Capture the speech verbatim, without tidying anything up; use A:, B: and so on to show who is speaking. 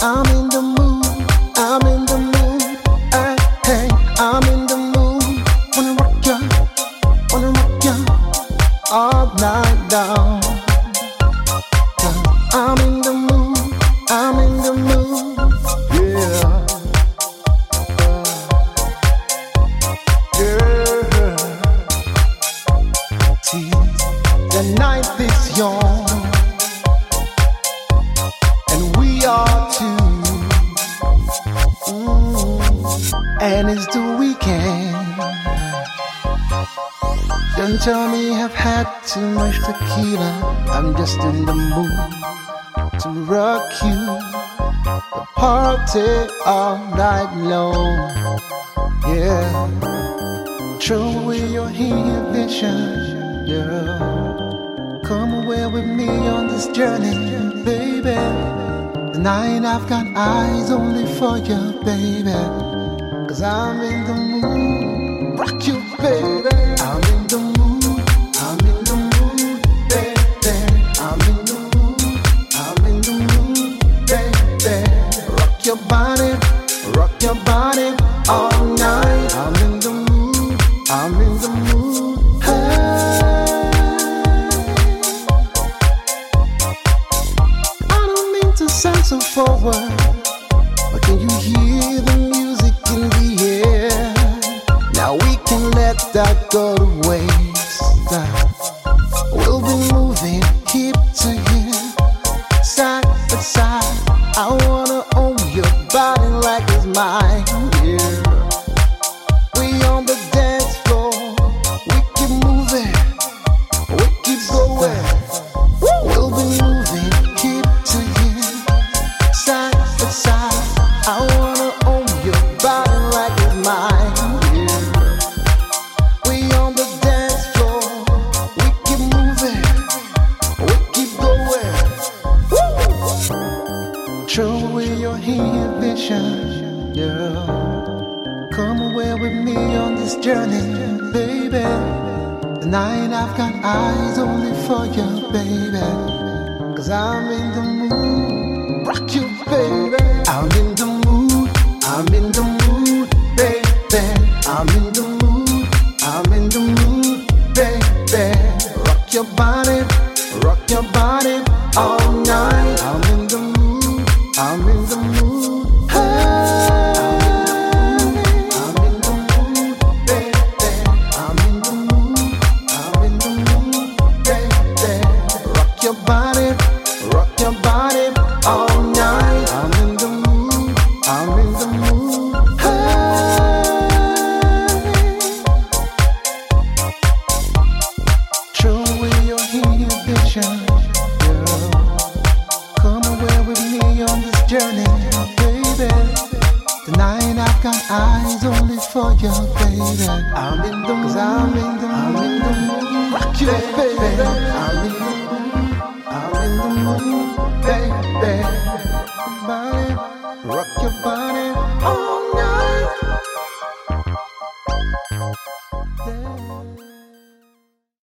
A: I'm in the mood, I'm in the mood. Hey, hey, I'm in the mood. Wanna rock ya, wanna rock ya all night long. I'm in the mood, I'm in the mood. Yeah. Yeah. See, the night is young, and we are two. Mm, and it's the weekend. Don't tell me I've had too much tequila. I'm just in the mood to rock you, the party all night long. Yeah, throw away your inhibition, girl. Come away with me on this journey, baby. Tonight I've got eyes only for you, baby. Cause I'm in the mood, rock you, baby. I'm in the mood, I'm in the mood, baby. I'm in the mood, I'm in the mood, baby. Rock your body, rock your body all night. I'm in the mood, I'm in the mood. Hey. I don't mean to sound so forward, but can you hear the music in the air? Now we can let that go to waste. We'll be moving hip to hip, side by side. I wanna own your body like it's mine. Yeah. We on the dance floor, we keep moving, we keep going. We'll be moving hip to hip, side by side. I wanna own your body like it's mine. Yeah. We on the dance floor, we keep moving, we keep going. Throw away your inhibition, girl. Come away with me on this journey, baby. Tonight I've got eyes only for you, baby. Cause I'm in the mood, rock you, baby. I'm in the mood, I'm in the mood, baby. I'm in the mood, I'm in the mood, baby. Rock your body, rock your body all night. I'm in the mood, I'm in the mood. Hey. I'm in the mood, baby. I'm in the mood, I'm in the mood, baby. Rock your body, rock your body all night. I'm in the mood, I'm in the mood. Hey. Throw away your inhibition, girl. Come away with me on this journey, baby. Tonight I've got eyes only for you, baby. I'm in the mood, I'm in